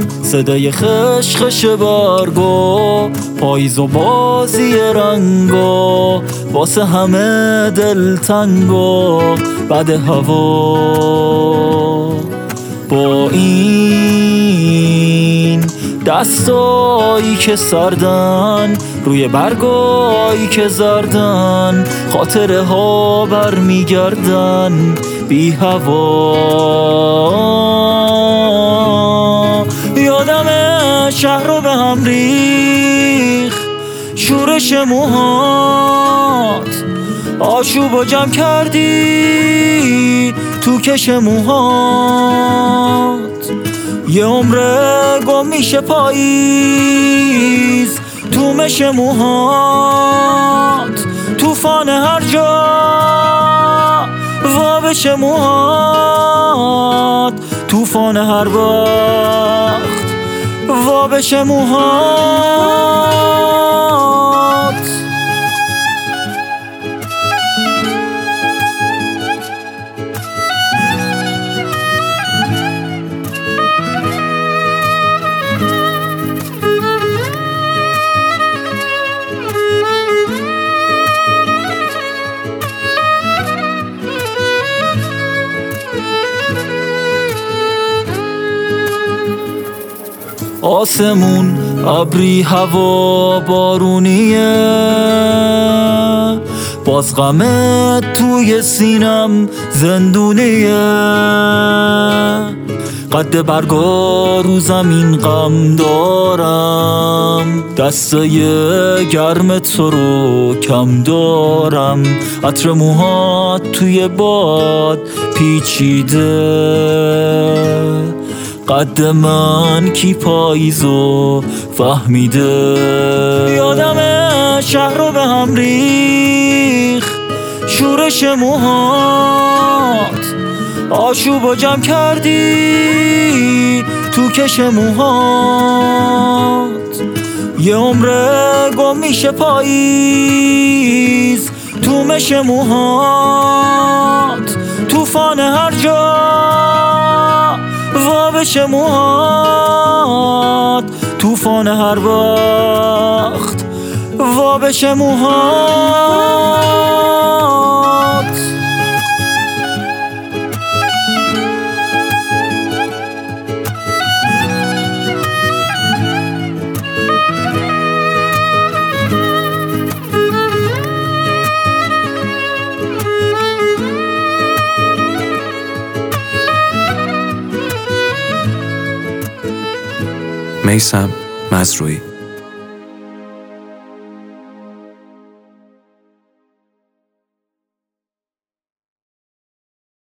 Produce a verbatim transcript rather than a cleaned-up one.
صدای خشخش برگا، پاییز و بازی رنگا، واسه همه دلتنگا بعد هوا. با این دستایی که سردن روی برگایی که زردن، خاطره ها بر میگردن بی هوا. یادم شهر رو به هم ریخ شورش موهات، آشوب و جمع کردی تو کش موهات. یه عمره گم میشه پاییز تو مش موهات، توفان هر جا وابش موهات، توفان هر وقت وابش موهات. آسمون ابری، هوا بارونیه، باز غمت توی سینم زندونیه. قد برگا رو زمین غم دارم، دستای گرم تو رو کم دارم. عطر موهات توی باد پیچیده، قد من کی پاییزو فهمیده. یادم شهر رو به هم ریخ شورش موهات، آشوب و جمع کردی تو کش موهات. یه عمره گم میشه پاییز تو مش موهات، توفان هر جا وابش موهات، توفان هر وقت وابش موهات. میثم مزروعی.